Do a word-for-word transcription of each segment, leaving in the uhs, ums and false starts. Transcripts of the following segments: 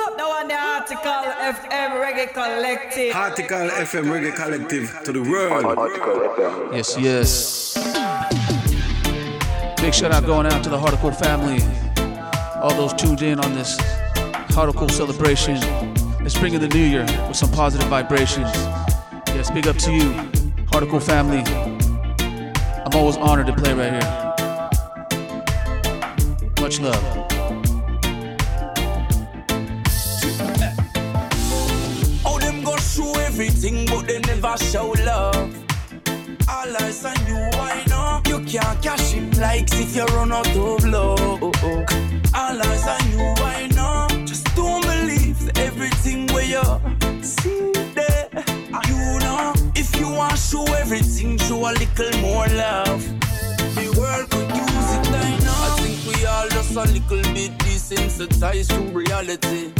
up the one, the Article F M Reggae Collective. Article F M Reggae Collective to the world. Article F M. Yes, yes. Big shout out going out to the Harticle family. All those tuned in on this Harticle celebration. Let's bring in the new year with some positive vibrations. Yes, big up to you, Harticle family. I'm always honored to play right here. Much love. Oh, them go show everything, but they never show love. All eyes on you, why not? You can't cash in likes if you run out of love. All eyes on you, why not? Just don't believe everything where you see there. You know, if you want to show everything, show a little more love. The world could use it, I know. I think we all just a little bit desensitized to reality.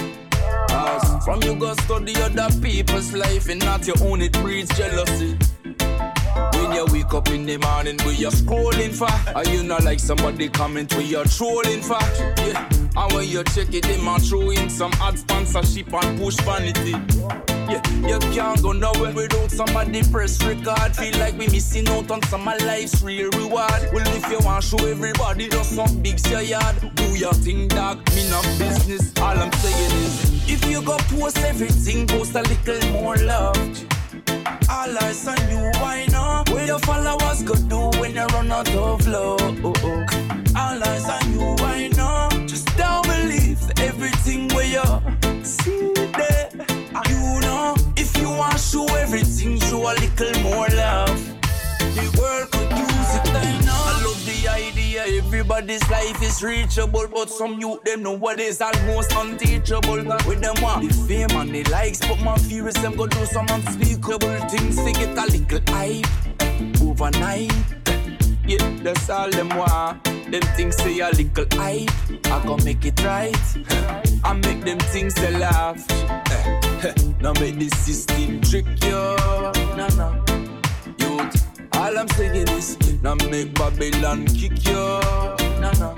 Cause from you go study other people's life and not your own, it breeds jealousy. When you wake up in the morning, we you're scrolling for, and you not like somebody comment where you're trolling for. Yeah. And when you check it, they might throw in some ad sponsorship and push vanity. Yeah, you can't go nowhere without somebody press record. Feel like we missing out on some of life's real reward. Well, if you want to show everybody just some big yard, do your thing, dog. Me not business. All I'm saying is, if you go post everything, post a little more love. All eyes on you, why not? What your followers go do when you run out of love? All eyes on you, why not? Just don't believe everything where you see there. You know, if you want to show everything, show a little more love. The world could use it, I know. I love the idea, everybody's life is reachable, but some youth, them know what is almost unteachable. With them want the fame and the likes, but my fear is them go do some unspeakable things to get a little hype overnight. Yeah, that's all them want. Them things say a little hype, I gon' make it right. I make them things they laugh. Now make the system trick you. No, no. Youth, all I'm saying is, now make Babylon kick you. No, no.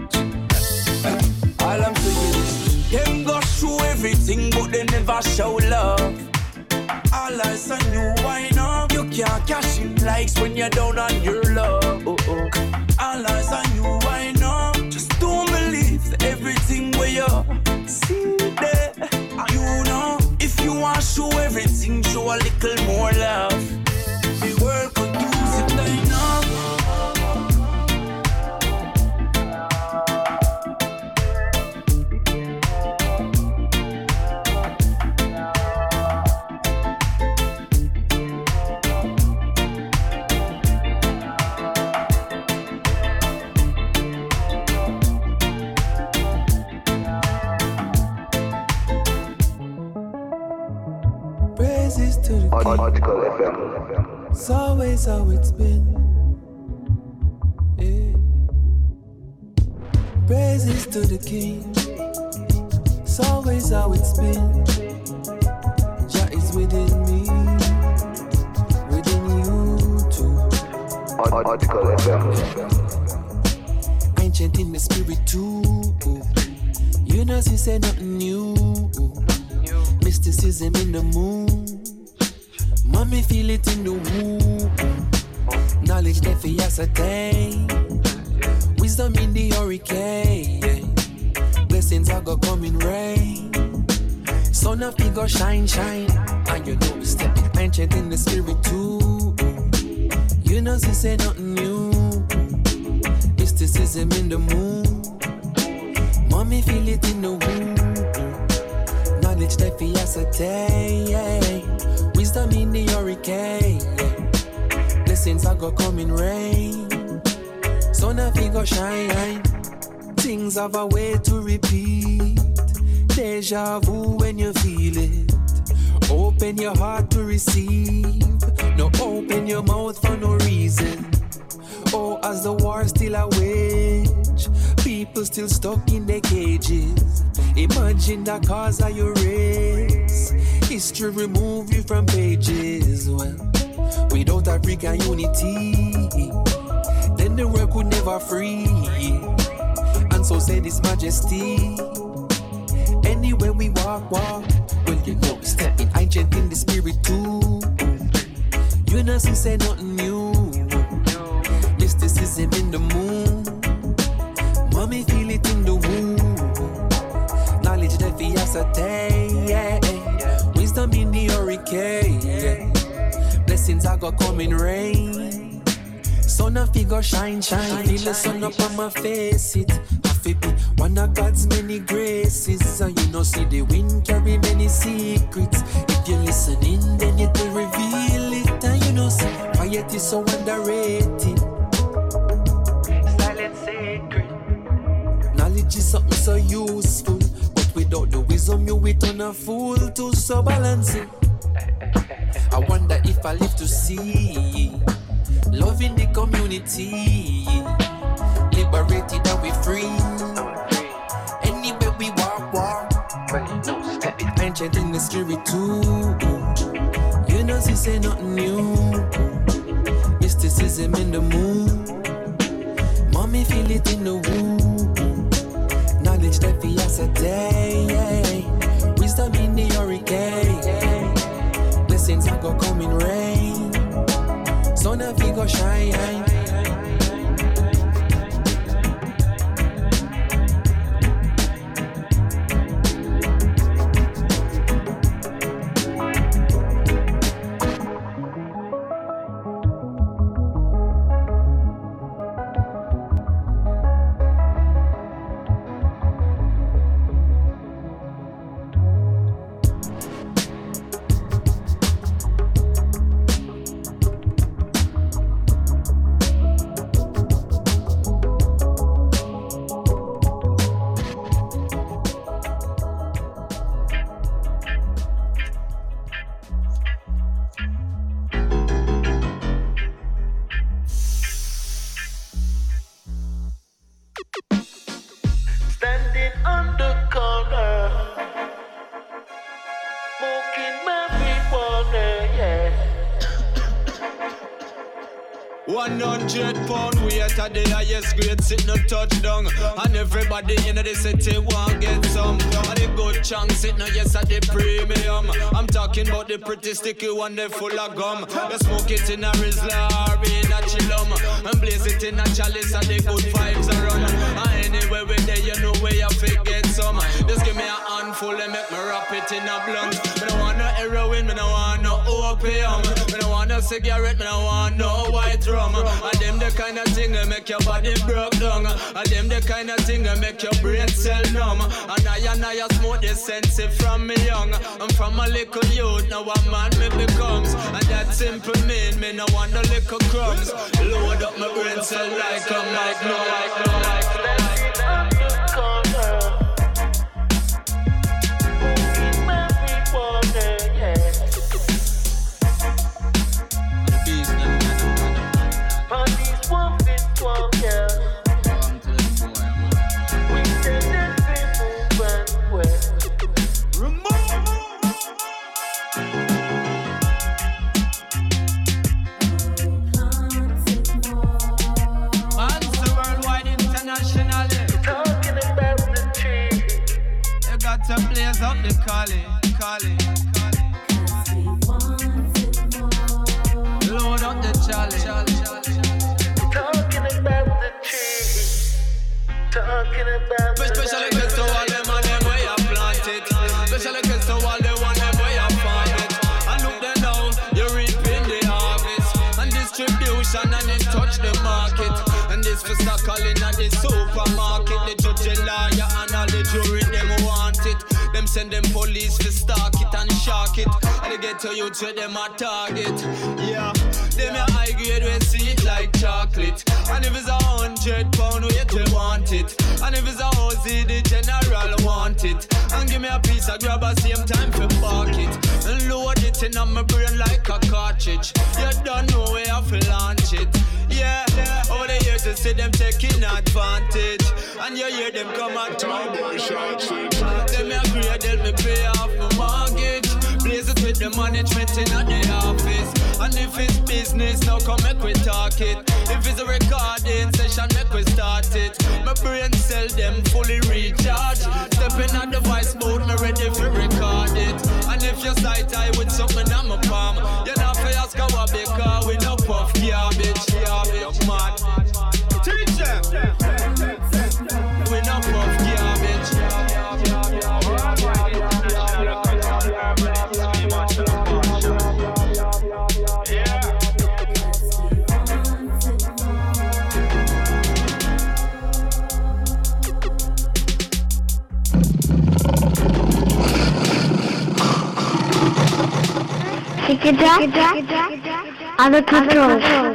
All I'm saying is, them go show everything, but they never show love. All eyes on you, why not? You can't cash in likes when you're down on your love. All eyes on you, why not? Just don't believe everything where you see there. You know, if you want to show everything, show a little more love. The world could use it, I know. Article F M. It's always how it's been. Yeah. Praises to the King. It's always how it's been. Jah is within me, within you too. Article F M. Ancient in the spirit too. You know, she say nothing new. Mysticism in the moon. Mommy feel it in the womb. Knowledge that for ascertain. Wisdom in the hurricane. Blessings are gonna come in rain. Sun of go shine, shine. And you know we stepping ancient in the spirit too. You know she say nothing new. Mysticism in the moon. Mommy feel it in the womb. Knowledge that for ascertain. Wisdom in the hurricane. Blessings are gonna come in rain. Sun of go shine. Things have a way to repeat. Deja vu when you feel it. Open your heart to receive. No open your mouth for no reason. Oh, as the war still a wage, people still stuck in their cages. Imagine the cause of your race. History remove you from pages. Well, without African unity, then the world could never free. And so said His Majesty. Any Anywhere we walk, walk. Well, you know we stepping, I gent in the spirit too. You know, she say nothing new. Mysticism in the moon. Mommy feel it in the womb. Knowledge that we ascertain, yeah. Wisdom in the hurricane, yeah. Blessings are gonna come in rain. Sun a figure shine, shine. Feel the sun up on my face, it have to be one of God's many graces. And you know see the wind carry many secrets. If you listening, then it will reveal it. And you know see quiet is so underrated. Silent secret. Knowledge is something so useful, but without the wisdom you will turn a fool to so balance it. I wonder if I live to see love in the community, liberated and we free. Anywhere we walk, walk. Ancient in the spirit too. You know she say nothing new. Mysticism in the moon. Mommy feel it in the womb. Knowledge that we ascertain. Wisdom in the hurricane. Blessings are gonna come in rain. Sun a fi go shine. The highest grade sitting no touchdown. And everybody in the city want get some. And the good chunk sitting yes at the premium. I'm talking about the pretty sticky one, they full of gum. You smoke it in a Rizla or in a Chillum. And blaze it in a chalice and the good vibes are run. And anywhere we there you know where you fit get some. Just give me a handful and make me wrap it in a blunt. Me don't want no heroin, me don't want no opium. Me don't want no cigarette, me don't want no white rum. And them the kind of thing that make your body broke down. And them the kind of thing that make your brain cell numb. And I and I smoke this sense from me young. I'm from a little youth, now a man me becomes. And that simple mean me no want no little crumbs. Load up my brain cell like a magnum, like no, like no, like no. Blaze up the collie, collie, collie. Load up the challenge. Talking about the tree. Talking about the special request to all them and them where you plant it. Special request to all them and them where you farm it. And look there now, you're reaping the harvest. And distribution and it touch the market. And this for stock calling at the supermarket. The judge, the lawyer and all the jury, them want it. Them send them police to stalk it and shock it. And they get to you to them a target. Yeah, them a high grade we see it like chocolate. And if it's a hundred pound we you want it. And if it's a Uzi the general want it. And give me a piece of grab at same time for park it. And load it in on my brain like a cartridge. You don't know where I feel launch it. Yeah, over the years you see them taking advantage. And you hear them come at my boy shot shit. Them agree they'll me pay off my mortgage. Blaze it with the management in at the office. And if it's business, now come make we talk it. If it's a recording session, make we start it. My my brain cell them fully recharged. Stepping at the voice mode, me ready for record it. And if you sight eye with something on my palm, you not fi ask how I be car with no puff garbage, garbage. You mad? Teach them. We no puff garbage. Take it down, under control.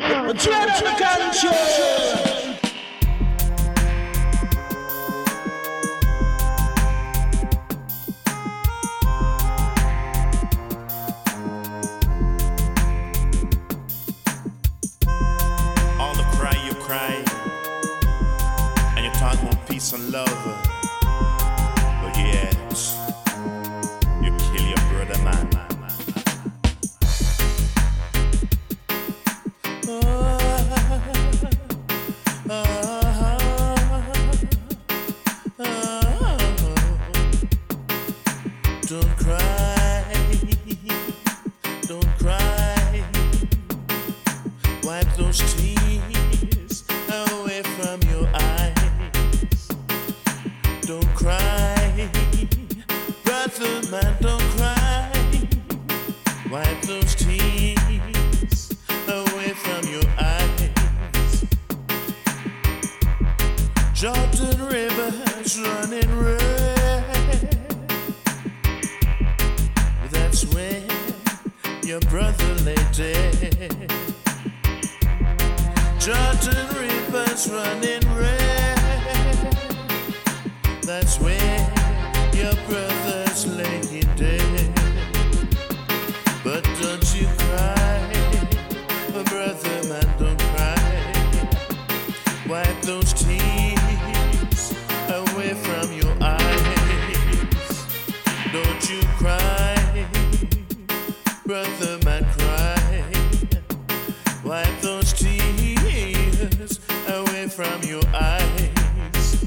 All the cry you cry, and you talk about peace and love, but yet you kill your brother, man. Don't cry, don't cry. Wipe those tears away from your eyes. Don't cry, brother man, don't cry. Wipe those tears away from your eyes. Jordan River's running red. That's where your brother lay dead. Jordan River's running red. That's where your brother's laying dead. But don't you cry, brother man, don't cry. Wipe those tears away from your eyes. Don't you cry, brother man, cry. Wipe those tears away from your eyes.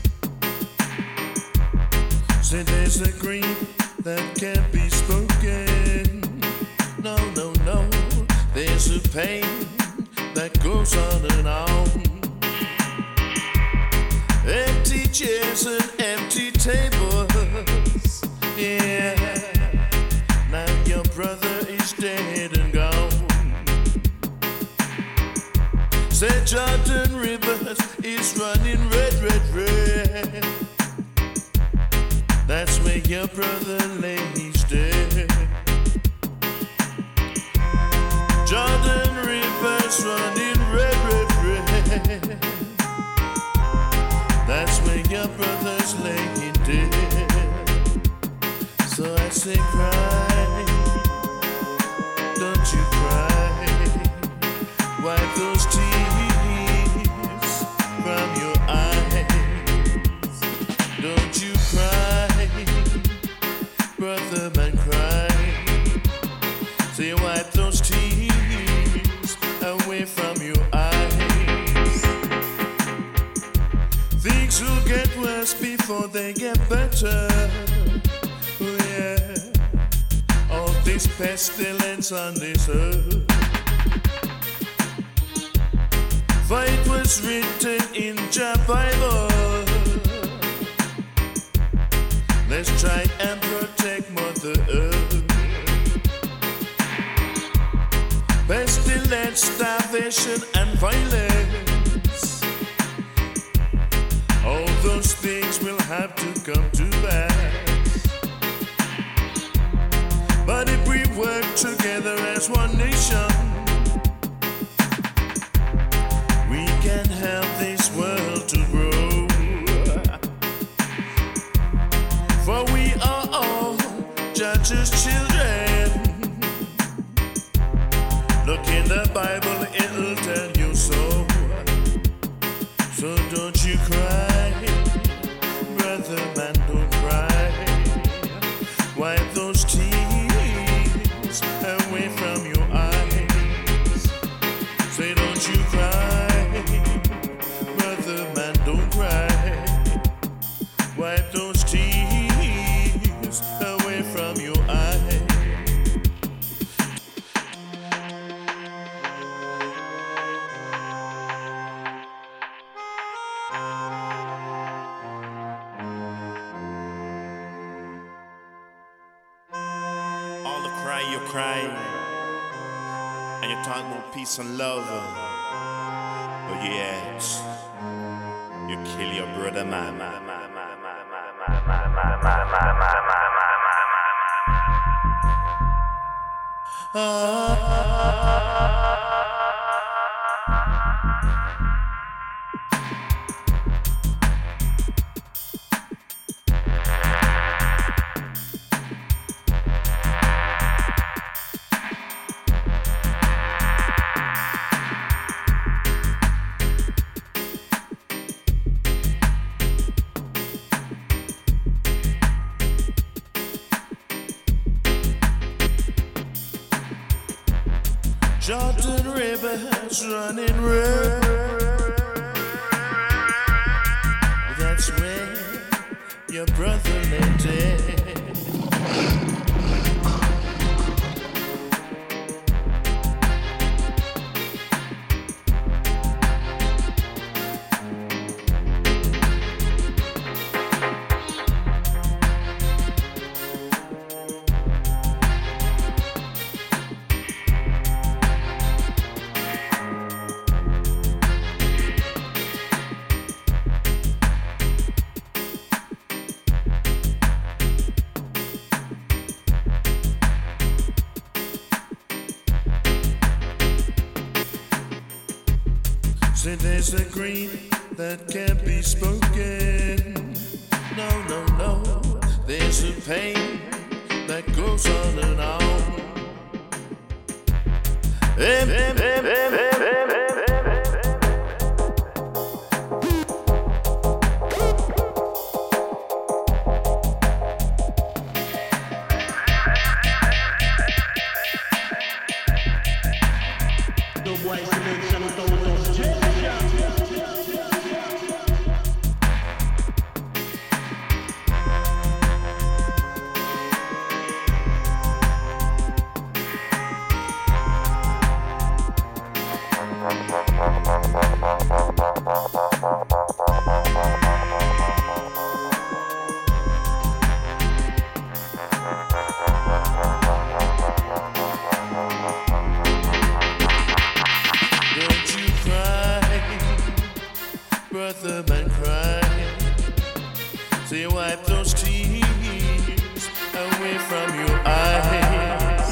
Say there's a grief that can't be spoken. No, no, no. There's a pain that goes on and on. Empty chairs and empty tables. Yeah. Now your brother is dead and gone. Say Jordan Rivers is running red, red, red. That's where your brother lays dead. Jordan Rivers running red, red, red. That's where your brother's laying dead. So I say cry, don't you cry. Wipe those tears from your eyes. Don't you cry, brother man, cry. Say wipe those tears away from your eyes. Things will get worse before they get better. Oh yeah, all this pestilence on this earth. For it was written in the Bible. Let's try and protect Mother Earth. Pestilence, starvation, and violence. All those things will have to come to pass. But if we work together as one nation, we can help this world to grow. For we are all judges' children. Look in the Bible, it'll tell you so. So don't you cry, brother man, don't cry. Wipe those tears away from your eyes. Say don't you cry, brother man, don't cry. cry, you cry, and you talk about peace and love, but yet you kill your brother, man. Jordan River's running red. That's where your brother lay dead. Say there's a grief that can't be spoken. No, no, no. There's a pain that goes on and on. Em, em, em, em, em, em, em. Brother man cry, say wipe those tears away from your eyes.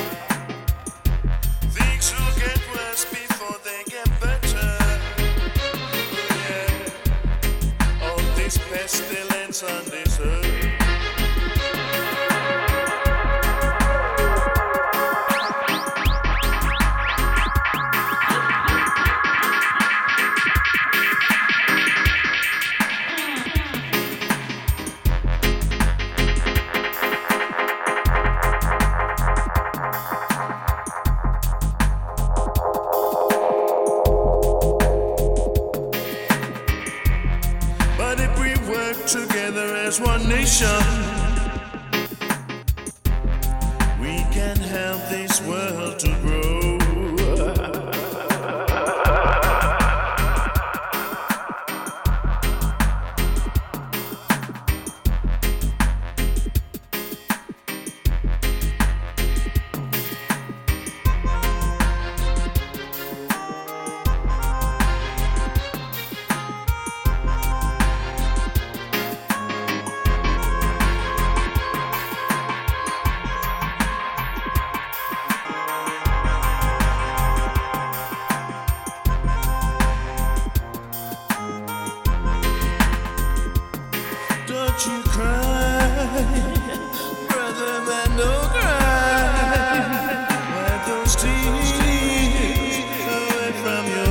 Things will get worse before they get better. Oh, yeah. All this pestilence on this earth. Together as one nation, we can help this world to grow. Don't you cry, brother man, don't cry. Wipe those tears away from your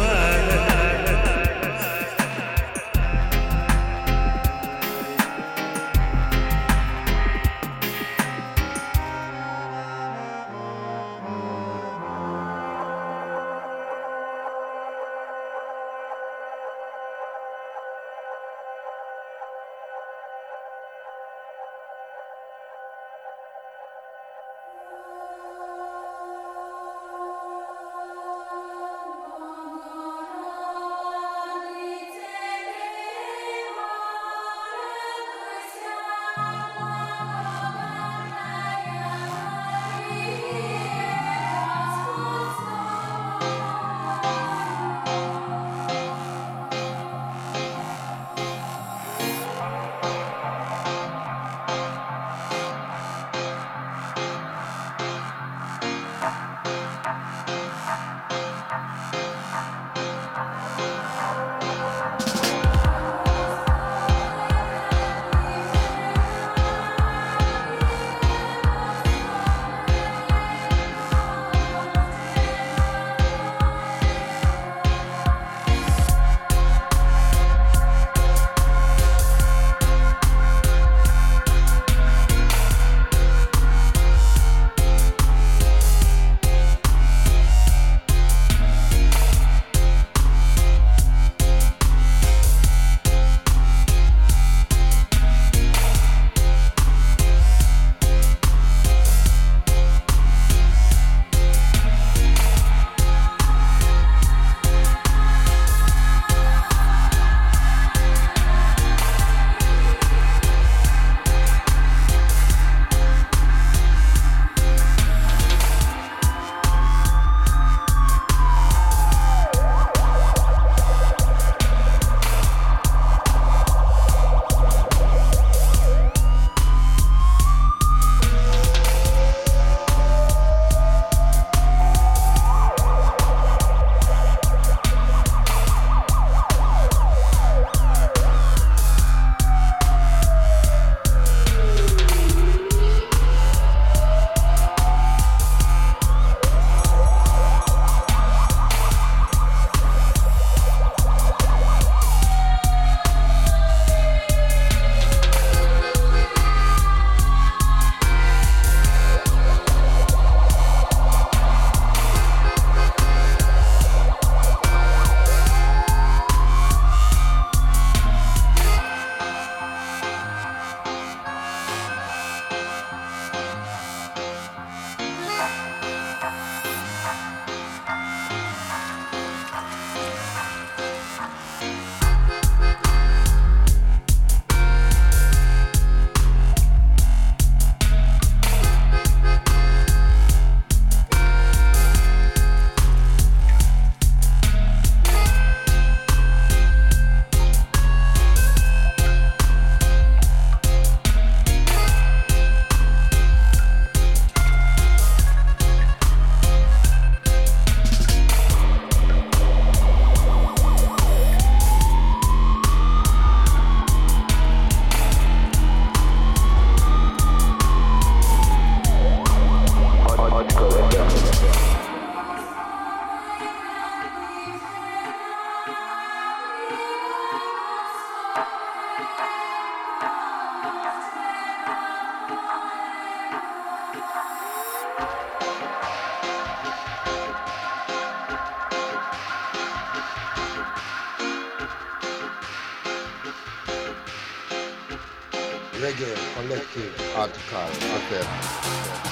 Reggae Collective Article F M.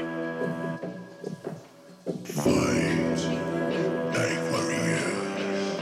Fight like warriors.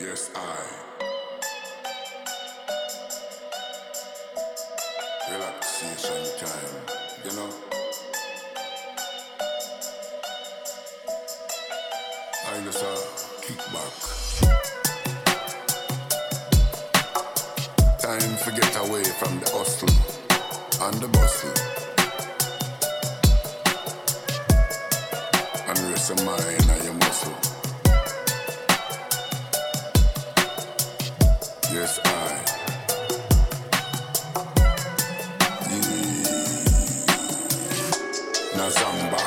Yes, I. Relaxation time, you know. I just uh, kick back. Time to get away from the hustle and the bustle, and rest your mind and your muscle. Yes, I. Nazamba.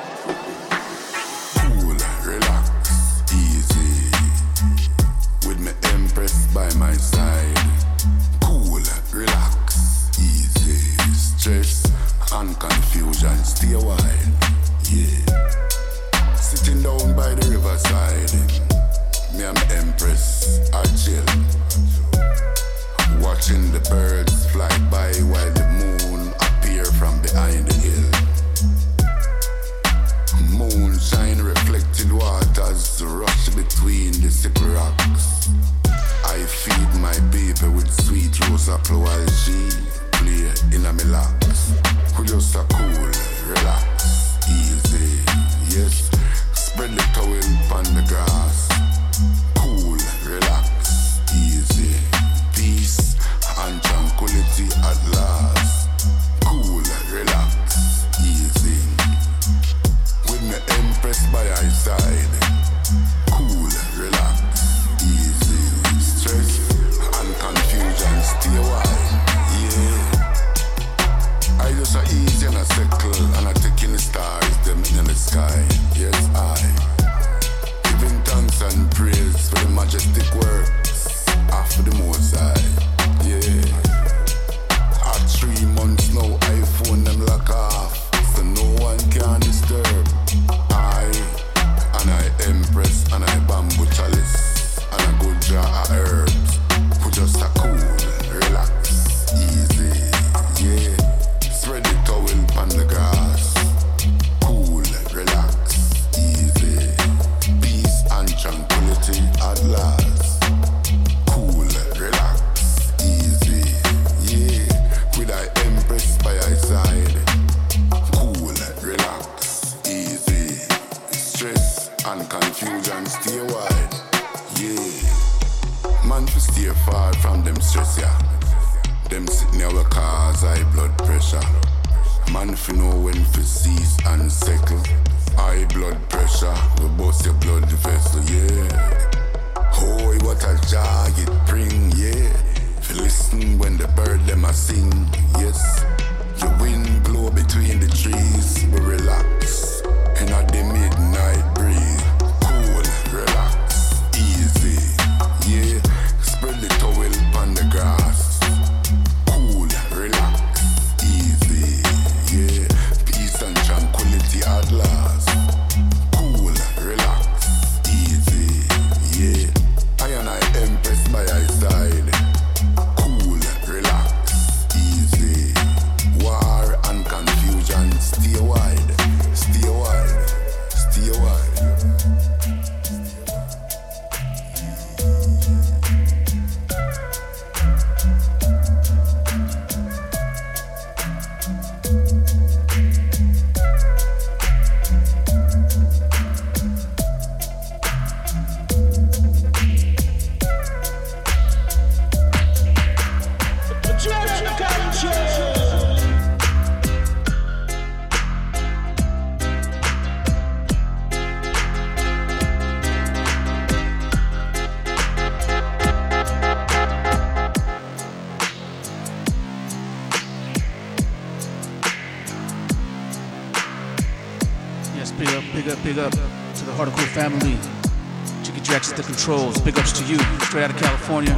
Cool, relax, easy. With me Empress by my side. Cool, relax, easy. Stress and confusion, stay wide. Yeah. Sitting down by the riverside. Me and my Empress are chill. Watching the birds fly by while the moon appear from behind the hill. Moonshine reflected waters rush between the sickle rocks. I feed my baby with sweet rose apple while she play in a me laps. We just a cool, relax, easy. Yes, spread the towel on the grass. Cool, relax, easy. Peace and tranquility at last. Cool, relax, easy. With me Empress by her side. Cool, relax, easy. Stress and confusion stay wide. Yeah. I just a easy and a circle and I take in the stars, them in the sky. Yes, I. Giving thanks and praise for the majestic works of the Most High. Yeah. At three months now, iPhone them lock off, so no one can disturb. I and I Empress and I bamboo chalice and a good jar of herbs. Who just a cool, relax, easy. Yeah. Spread the towel on the grass. Cool, relax, easy. Peace and tranquility at last. Cool, relax, easy. Yeah, with our Empress by our side. Cool, relax, easy. Stress and confusion stay wide. Yeah, man to stay far from them stress, yeah. Them sitting here will cause high blood pressure. Man fi know when fi cease and settle. High blood pressure will bust your blood vessel, yeah. Oh, what a jog it bring, yeah. Fi listen when the bird them a sing, yes. The wind blow between the trees, we relax. In a the midnight breeze. Cool, relax, easy, yeah. Spread the towel on the grass. Cool, relax, easy, yeah. Peace and tranquility at last. Cool, relax, easy, yeah. I and I Empress by her side. Cool, relax, easy. War and confusion stay wide, stay wide, stay wide. Big up to the Hardcore family. Jiggy Jacks at the controls. Big ups to you, straight out of California.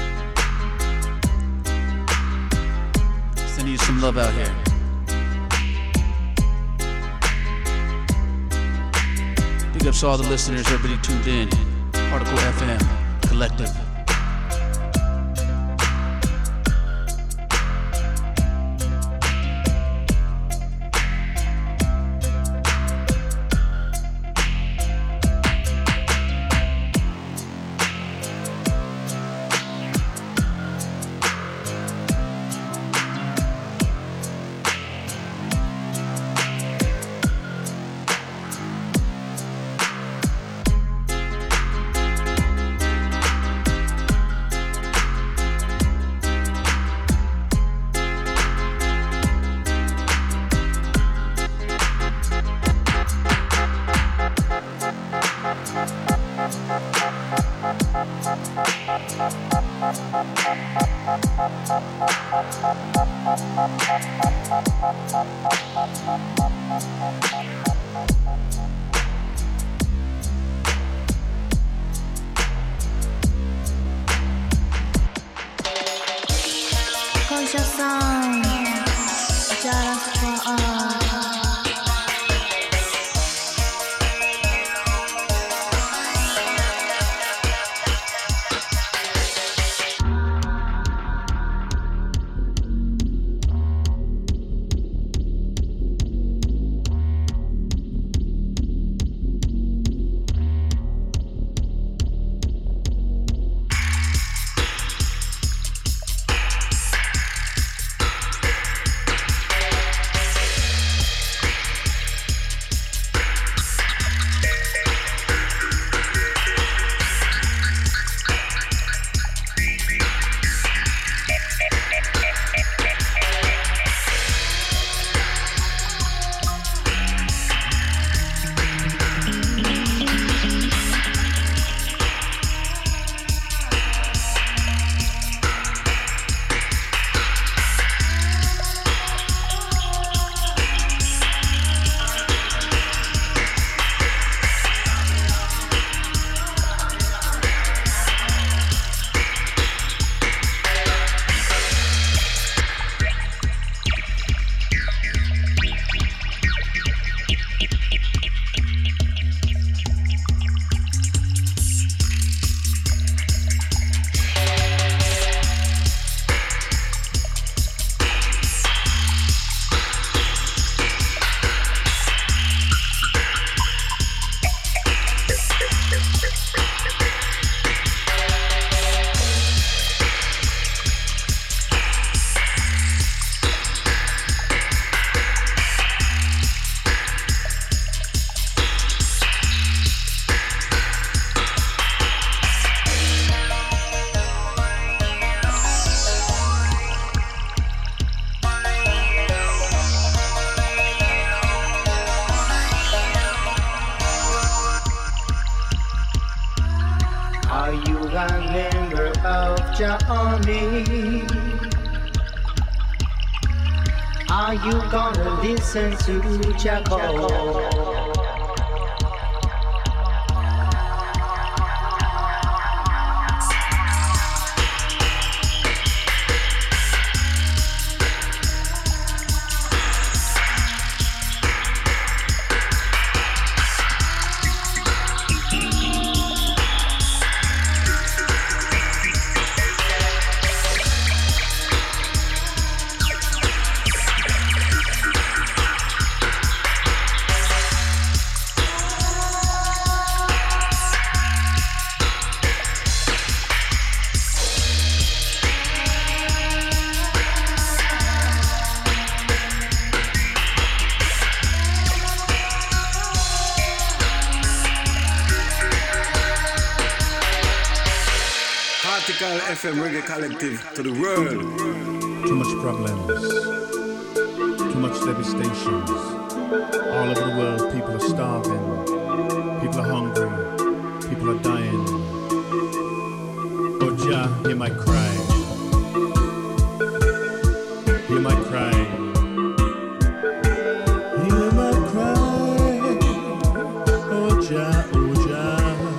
Sending you some love out here. Big ups to all the listeners, everybody tuned in. Hardcore F M Collective. It's your song. Just for us. Are you gonna listen to Jah call? F M Reggae Collective to the world. Too much problems, too much devastations. All over the world, people are starving, people are hungry, people are dying. Oh Jah, hear my cry, hear my cry, hear my cry. Oh Jah, oh Jah.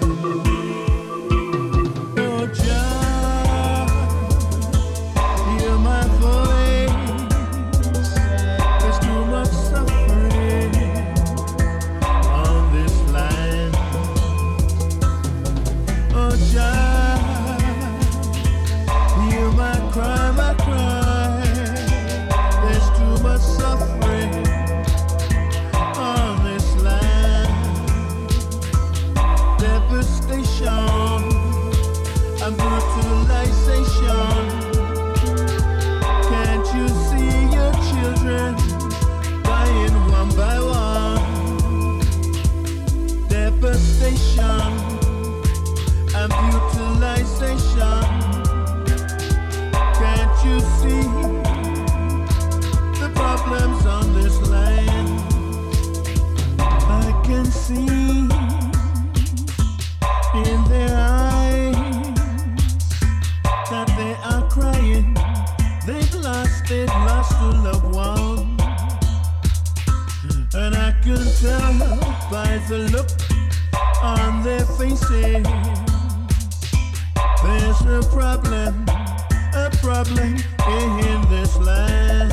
By the look on their faces, there's a problem, a problem in this land.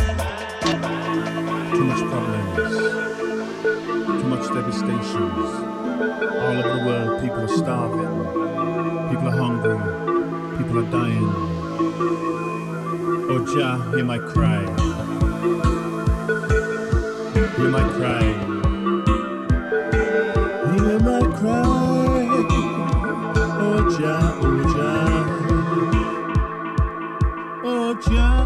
Too much problems. Too much devastations. All over the world, people are starving. People are hungry. People are dying. Oh Jah, hear my cry. Hear my cry. Hear my cry. Oh Jah, oh Jah. Oh Jah.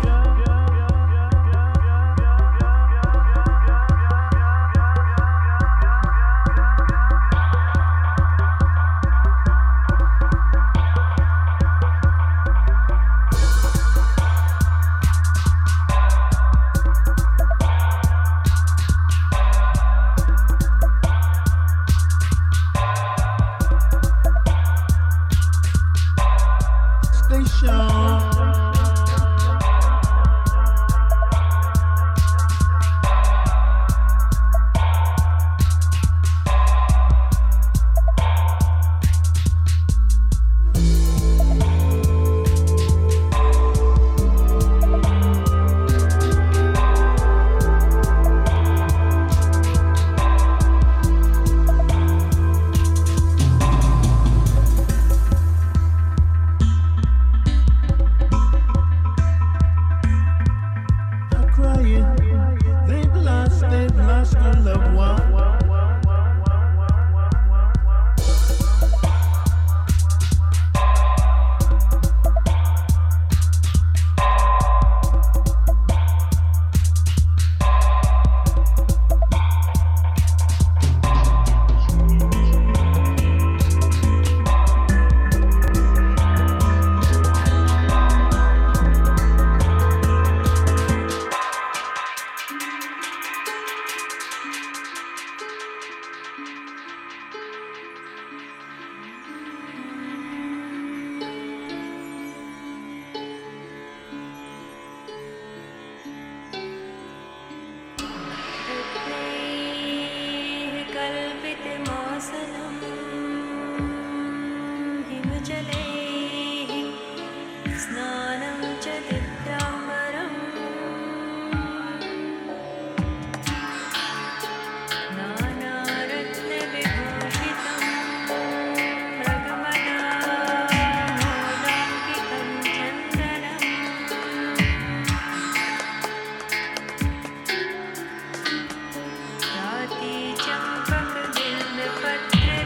Champak बिल्व पत्र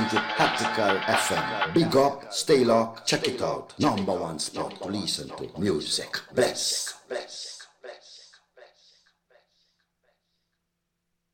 listening to Tactical F M. Big up, stay locked, check it out. Number one spot to listen to music. Bless. Bless.